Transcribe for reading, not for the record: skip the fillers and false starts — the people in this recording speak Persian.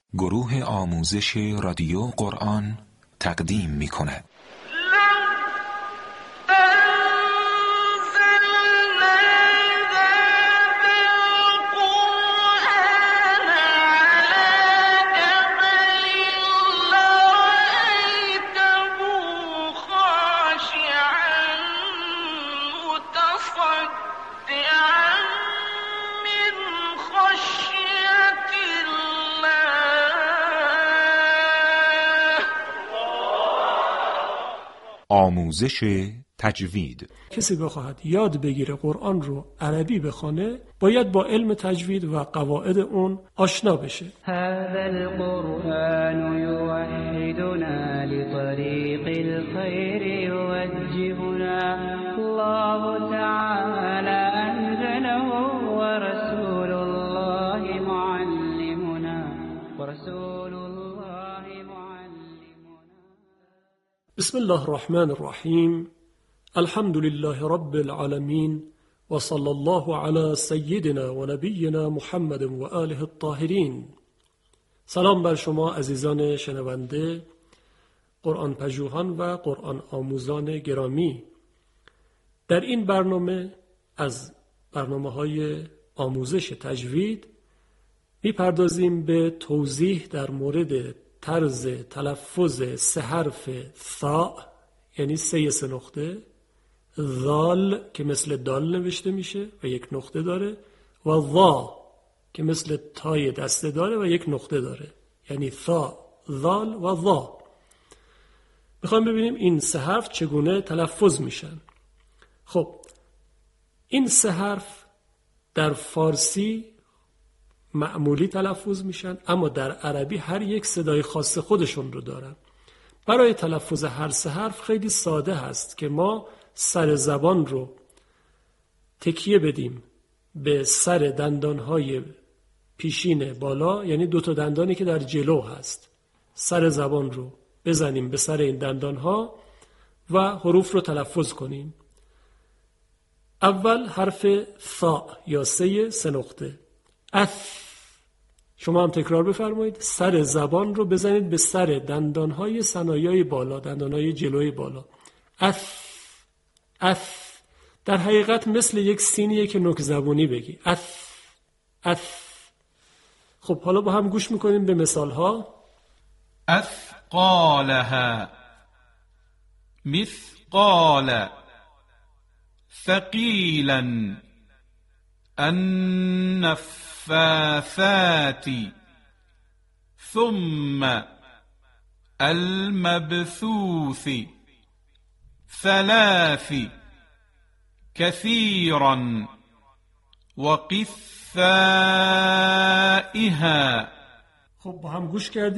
گروه آموزش رادیو قرآن تقدیم می‌کند. آموزش تجوید. کسی بخواهد یاد بگیره قرآن رو عربی بخونه باید با علم تجوید و قواعد اون آشنا بشه. هذا القرآن يوحدنا لطريق الخير يوجهنا الله تعالى أنزله ورسول الله معلمنا ورسول الله معلمنا. بسم الله الرحمن الرحیم. الحمد لله رب العالمین و صلی الله علی سیدنا و نبینا محمد و آله الطاهرین. سلام بر شما عزیزان شنونده، قرآن پژوهان و قرآن آموزان گرامی. در این برنامه از برنامه‌های آموزش تجوید می‌پردازیم به توضیح در مورد طرز تلفظ سه حرف ثا، یعنی سه نقطه، ذال که مثل دال نوشته میشه و یک نقطه داره، و ظا که مثل تای دسته داره و یک نقطه داره، یعنی ثا، ذال و ظا. میخوایم ببینیم این سه حرف چگونه تلفظ میشن. خب این سه حرف در فارسی معمولی تلفظ میشن، اما در عربی هر یک صدای خاص خودشون رو دارن. برای تلفظ هر سه حرف خیلی ساده هست که ما سر زبان رو تکیه بدیم به سر دندانهای پیشین بالا، یعنی دو تا دندانی که در جلو هست. سر زبان رو بزنیم به سر این دندانها و حروف رو تلفظ کنیم. اول حرف ثا یا سه نقطه. شما هم تکرار بفرمایید. سر زبان رو بزنید به سر دندانهای ثنایای بالا، دندانهای جلوی بالا. در حقیقت مثل یک سینیه که نوک زبونی بگی. خب حالا با هم گوش میکنیم به مثال ها. اثقالها، مثقال، ثقیلا، النفاثات، ثم المبثوث، ثلاث، كثيرا، وقثائها. خب با هم گوش کردیم.